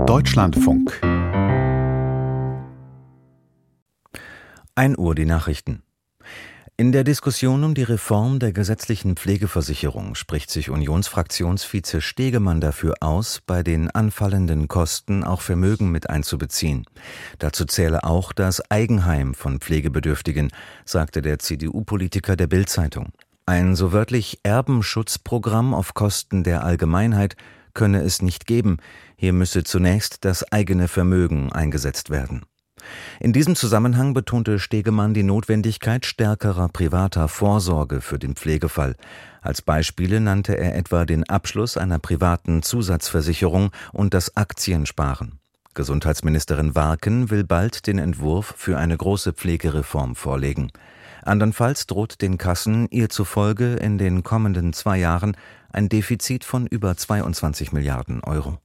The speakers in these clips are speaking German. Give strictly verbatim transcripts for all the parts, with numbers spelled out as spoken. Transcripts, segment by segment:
Deutschlandfunk. ein Uhr die Nachrichten. In der Diskussion um die Reform der gesetzlichen Pflegeversicherung spricht sich Unionsfraktionsvize Stegemann dafür aus, bei den anfallenden Kosten auch Vermögen mit einzubeziehen. Dazu zähle auch das Eigenheim von Pflegebedürftigen, sagte der C D U-Politiker der Bild-Zeitung. Ein so wörtlich Erbenschutzprogramm auf Kosten der Allgemeinheit könne es nicht geben. Hier müsse zunächst das eigene Vermögen eingesetzt werden. In diesem Zusammenhang betonte Stegemann die Notwendigkeit stärkerer privater Vorsorge für den Pflegefall. Als Beispiele nannte er etwa den Abschluss einer privaten Zusatzversicherung und das Aktiensparen. Gesundheitsministerin Warken will bald den Entwurf für eine große Pflegereform vorlegen. Andernfalls droht den Kassen ihr zufolge in den kommenden zwei Jahren ein Defizit von über zweiundzwanzig Milliarden Euro.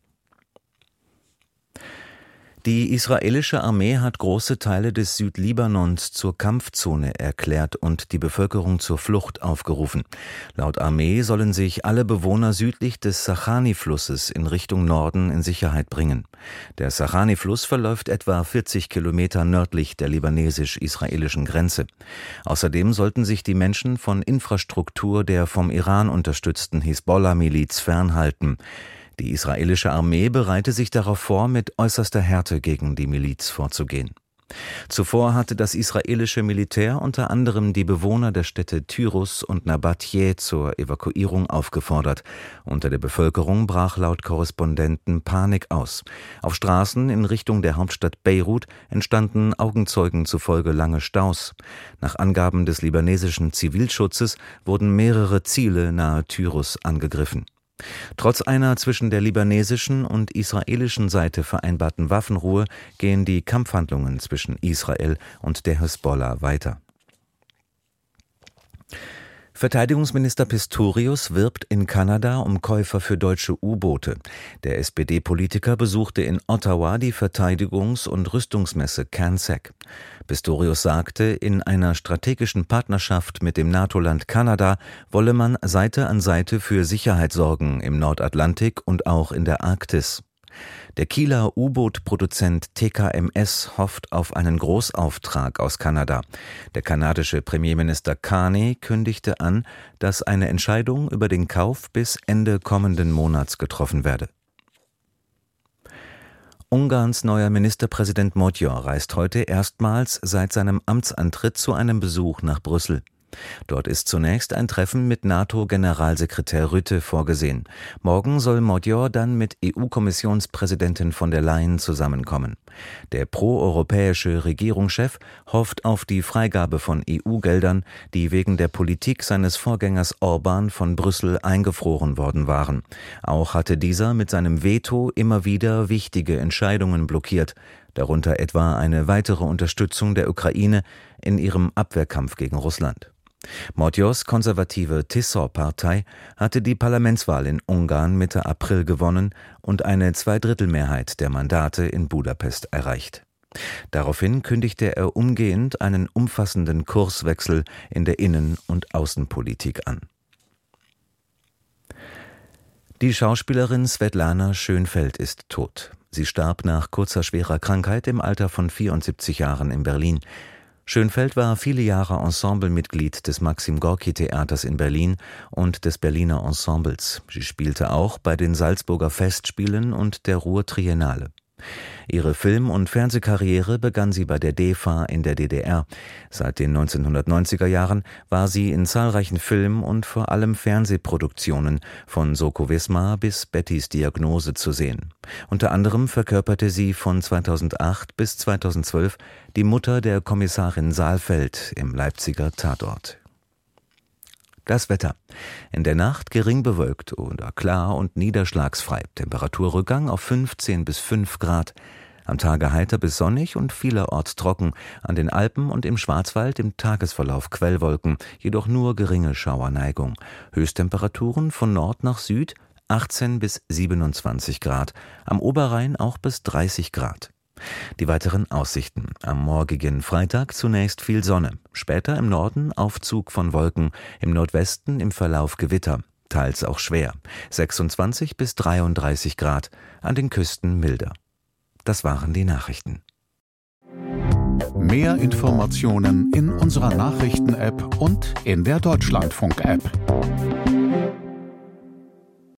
Die israelische Armee hat große Teile des Südlibanons zur Kampfzone erklärt und die Bevölkerung zur Flucht aufgerufen. Laut Armee sollen sich alle Bewohner südlich des Sachani-Flusses in Richtung Norden in Sicherheit bringen. Der Sachani-Fluss verläuft etwa vierzig Kilometer nördlich der libanesisch-israelischen Grenze. Außerdem sollten sich die Menschen von Infrastruktur der vom Iran unterstützten Hisbollah-Miliz fernhalten. Die israelische Armee bereite sich darauf vor, mit äußerster Härte gegen die Miliz vorzugehen. Zuvor hatte das israelische Militär unter anderem die Bewohner der Städte Tyrus und Nabatje zur Evakuierung aufgefordert. Unter der Bevölkerung brach laut Korrespondenten Panik aus. Auf Straßen in Richtung der Hauptstadt Beirut entstanden Augenzeugen zufolge lange Staus. Nach Angaben des libanesischen Zivilschutzes wurden mehrere Ziele nahe Tyrus angegriffen. Trotz einer zwischen der libanesischen und israelischen Seite vereinbarten Waffenruhe gehen die Kampfhandlungen zwischen Israel und der Hisbollah weiter. Verteidigungsminister Pistorius wirbt in Kanada um Käufer für deutsche U-Boote. Der S P D-Politiker besuchte in Ottawa die Verteidigungs- und Rüstungsmesse CANSEC. Pistorius sagte, in einer strategischen Partnerschaft mit dem NATO-Land Kanada wolle man Seite an Seite für Sicherheit sorgen im Nordatlantik und auch in der Arktis. Der Kieler U-Boot-Produzent T K M S hofft auf einen Großauftrag aus Kanada. Der kanadische Premierminister Carney kündigte an, dass eine Entscheidung über den Kauf bis Ende kommenden Monats getroffen werde. Ungarns neuer Ministerpräsident Magyar reist heute erstmals seit seinem Amtsantritt zu einem Besuch nach Brüssel. Dort ist zunächst ein Treffen mit NATO-Generalsekretär Rutte vorgesehen. Morgen soll Magyar dann mit E U-Kommissionspräsidentin von der Leyen zusammenkommen. Der proeuropäische Regierungschef hofft auf die Freigabe von E U-Geldern, die wegen der Politik seines Vorgängers Orbán von Brüssel eingefroren worden waren. Auch hatte dieser mit seinem Veto immer wieder wichtige Entscheidungen blockiert, darunter etwa eine weitere Unterstützung der Ukraine in ihrem Abwehrkampf gegen Russland. Magyars konservative Tisza-Partei hatte die Parlamentswahl in Ungarn Mitte April gewonnen und eine Zweidrittelmehrheit der Mandate in Budapest erreicht. Daraufhin kündigte er umgehend einen umfassenden Kurswechsel in der Innen- und Außenpolitik an. Die Schauspielerin Svetlana Schönfeld ist tot. Sie starb nach kurzer schwerer Krankheit im Alter von vierundsiebzig Jahren in Berlin. Schönfeld war viele Jahre Ensemblemitglied des Maxim-Gorki-Theaters in Berlin und des Berliner Ensembles. Sie spielte auch bei den Salzburger Festspielen und der Ruhr-Triennale. Ihre Film- und Fernsehkarriere begann sie bei der D E F A in der D D R. Seit den neunzehnhundertneunziger Jahren war sie in zahlreichen Film- und vor allem Fernsehproduktionen von Soko Wismar bis Bettys Diagnose zu sehen. Unter anderem verkörperte sie von zweitausendacht bis zweitausendzwölf die Mutter der Kommissarin Saalfeld im Leipziger Tatort. Das Wetter. In der Nacht gering bewölkt oder klar und niederschlagsfrei. Temperaturrückgang auf fünfzehn bis fünf Grad. Am Tage heiter bis sonnig und vielerorts trocken. An den Alpen und im Schwarzwald im Tagesverlauf Quellwolken, jedoch nur geringe Schauerneigung. Höchsttemperaturen von Nord nach Süd achtzehn bis siebenundzwanzig Grad. Am Oberrhein auch bis dreißig Grad. Die weiteren Aussichten. Am morgigen Freitag zunächst viel Sonne, später im Norden Aufzug von Wolken, im Nordwesten im Verlauf Gewitter, teils auch schwer, sechsundzwanzig bis dreiunddreißig Grad, an den Küsten milder. Das waren die Nachrichten. Mehr Informationen in unserer Nachrichten-App und in der Deutschlandfunk-App.